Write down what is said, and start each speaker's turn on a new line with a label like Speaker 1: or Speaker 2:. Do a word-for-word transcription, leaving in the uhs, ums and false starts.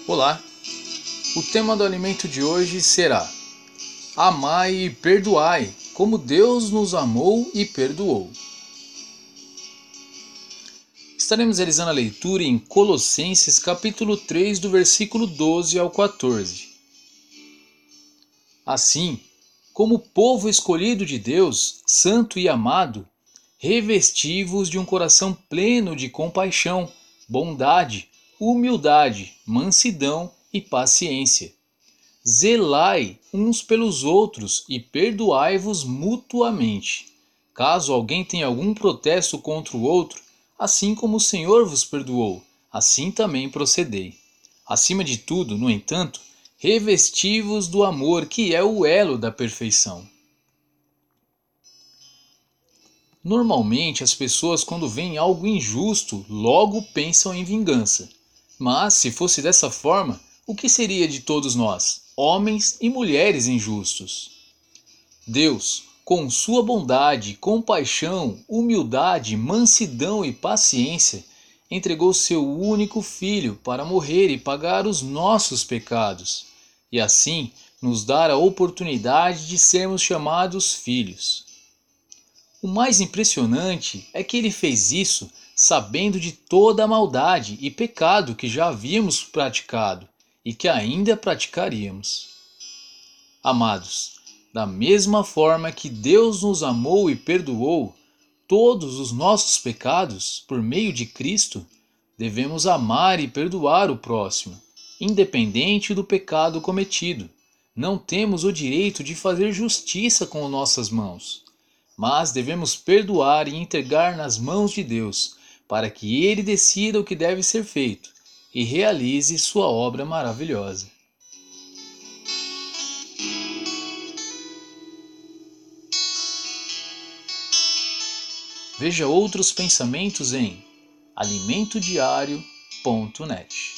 Speaker 1: Olá, o tema do alimento de hoje será: amai e perdoai, como Deus nos amou e perdoou. Estaremos realizando a leitura em Colossenses capítulo três, do versículo doze ao quatorze. Assim, como povo escolhido de Deus, santo e amado, revesti-vos de um coração pleno de compaixão, bondade, humildade, mansidão e paciência. Zelai uns pelos outros e perdoai-vos mutuamente. Caso alguém tenha algum protesto contra o outro, assim como o Senhor vos perdoou, assim também procedei. Acima de tudo, no entanto, revesti-vos do amor, que é o elo da perfeição. Normalmente as pessoas, quando veem algo injusto, logo pensam em vingança. Mas, se fosse dessa forma, o que seria de todos nós, homens e mulheres injustos? Deus, com sua bondade, compaixão, humildade, mansidão e paciência, entregou seu único Filho para morrer e pagar os nossos pecados, e assim nos dar a oportunidade de sermos chamados filhos. O mais impressionante é que ele fez isso sabendo de toda a maldade e pecado que já havíamos praticado e que ainda praticaríamos. Amados, da mesma forma que Deus nos amou e perdoou todos os nossos pecados por meio de Cristo, devemos amar e perdoar o próximo, independente do pecado cometido. Não temos o direito de fazer justiça com nossas mãos, mas devemos perdoar e entregar nas mãos de Deus, para que Ele decida o que deve ser feito e realize sua obra maravilhosa. Veja outros pensamentos em alimento diário ponto net.